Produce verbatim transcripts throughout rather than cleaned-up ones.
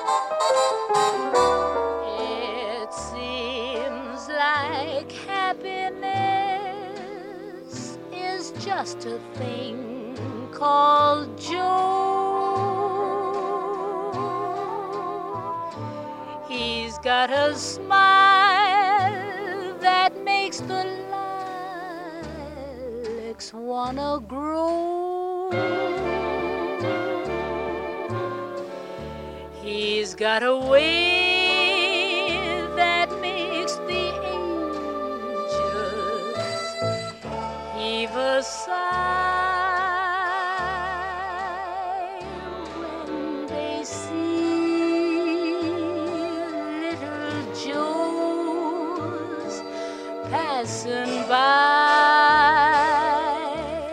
It seems like happiness is just a thing called joy. He's got a smile that makes the lilacs wanna grow. He's got a way that makes the angels heave a sigh when they see little Joes passing by.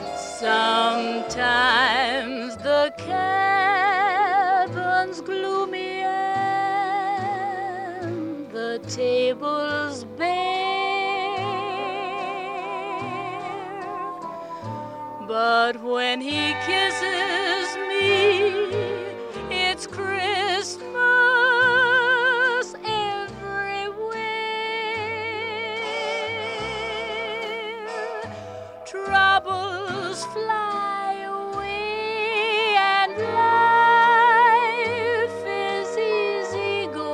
Sometimes the cabin's gloomy and the table's bare, but when he kisses me, it's Christmas everywhere. Troubles fly away and life is easy go.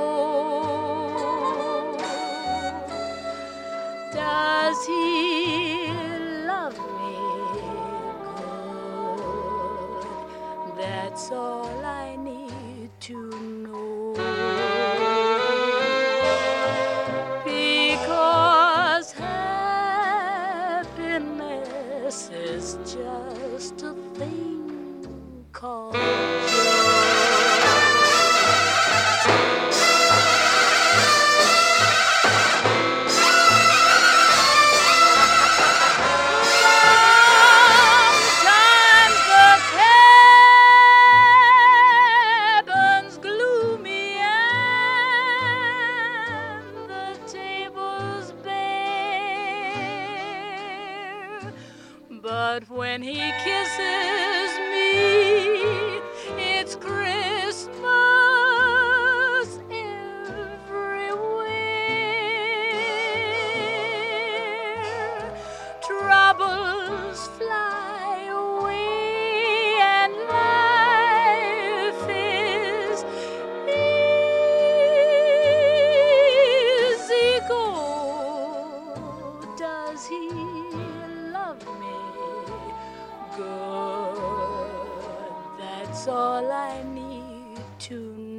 Does he love me good? That's all I need to know. Because happiness is just a thing called sometimes the cabin's gloomy and the table's bare, but when he kisses me, it's Christmas everywhere. Troubles fly away and life is easy go. Does he love me good? That's all I need to know.